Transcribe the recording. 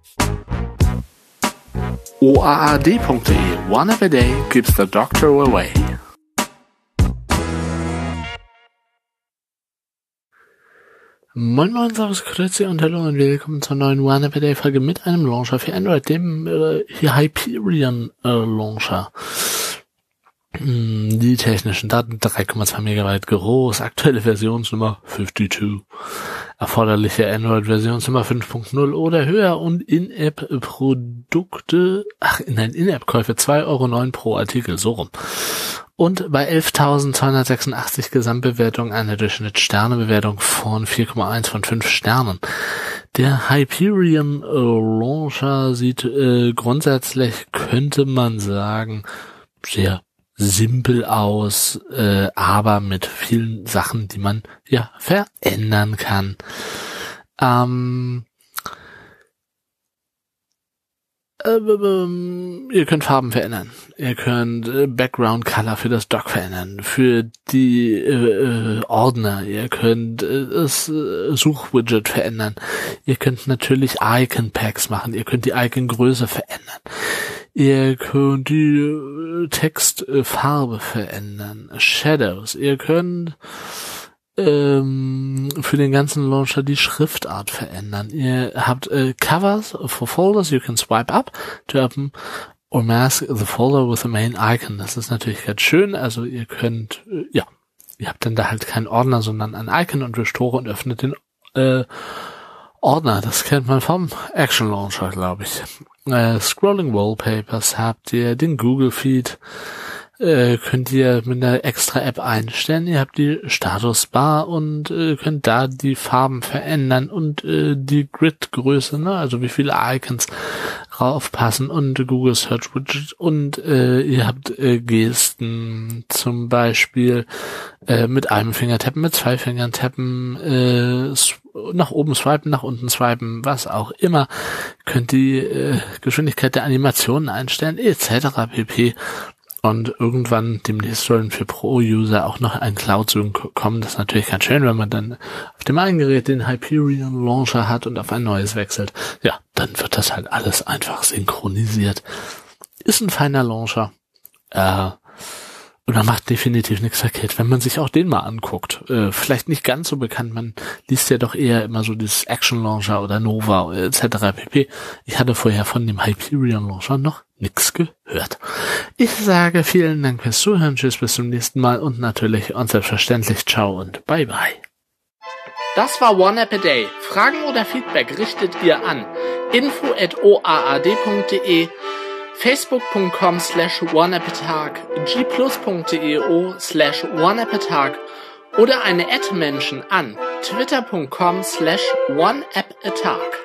OAAD.de. One app a day keeps the doctor away. Moin Moin, Servus, Grüezi und Hallo und willkommen zur neuen One App a Day Folge mit einem Launcher für Android, dem Hyperion Launcher. Die technischen Daten 3,2 Megabyte groß, aktuelle Versionsnummer 52, erforderliche Android-Versionsnummer 5.0 oder höher und In-App-Käufe 2,09 € pro Artikel, so rum. Und bei 11.286 Gesamtbewertungen eine Durchschnittssternebewertung von 4,1 von 5 Sternen. Der Hyperion Launcher sieht grundsätzlich, könnte man sagen, sehr simpel aus, aber mit vielen Sachen, die man ja verändern kann. Ihr könnt Farben verändern. Ihr könnt Background Color für das Dock verändern, für die Ordner. Ihr könnt das Suchwidget verändern. Ihr könnt natürlich Icon Packs machen. Ihr könnt die Icon-Größe verändern. Ihr könnt die Textfarbe verändern. Shadows. Ihr könnt für den ganzen Launcher die Schriftart verändern. Ihr habt Covers for Folders. You can swipe up to open or mask the folder with the main icon. Das ist natürlich ganz schön. Also ihr könnt, ihr habt dann da halt keinen Ordner, sondern ein Icon und restore und öffnet den Ordner. Das kennt man vom Action Launcher, glaube ich. Scrolling Wallpapers habt ihr, den Google Feed könnt ihr mit einer extra App einstellen. Ihr habt die Statusbar und könnt da die Farben verändern und die Grid-Größe, ne? Also wie viele Icons raufpassen und Google Search Widget und ihr habt Gesten, zum Beispiel mit einem Finger tappen, mit 2 Fingern tappen, nach oben swipen, nach unten swipen, was auch immer. Könnt die Geschwindigkeit der Animationen einstellen, etc. pp. Und irgendwann demnächst sollen für Pro-User auch noch ein Cloud-Sync kommen. Das ist natürlich ganz schön, wenn man dann auf dem einen Gerät den Hyperion Launcher hat und auf ein neues wechselt. Ja, dann wird das halt alles einfach synchronisiert. Ist ein feiner Launcher. Und er macht definitiv nichts verkehrt, wenn man sich auch den mal anguckt. Vielleicht nicht ganz so bekannt, man liest ja doch eher immer so dieses Action Launcher oder Nova etc. pp. Ich hatte vorher von dem Hyperion Launcher noch nichts gehört. Ich sage vielen Dank fürs Zuhören, tschüss, bis zum nächsten Mal und natürlich und selbstverständlich ciao und bye bye. Das war One App a Day. Fragen oder Feedback richtet ihr an info@oaad.de, facebook.com/oneappatag, gplus.io/oneappatag oder eine @Menschen an twitter.com/oneappatag.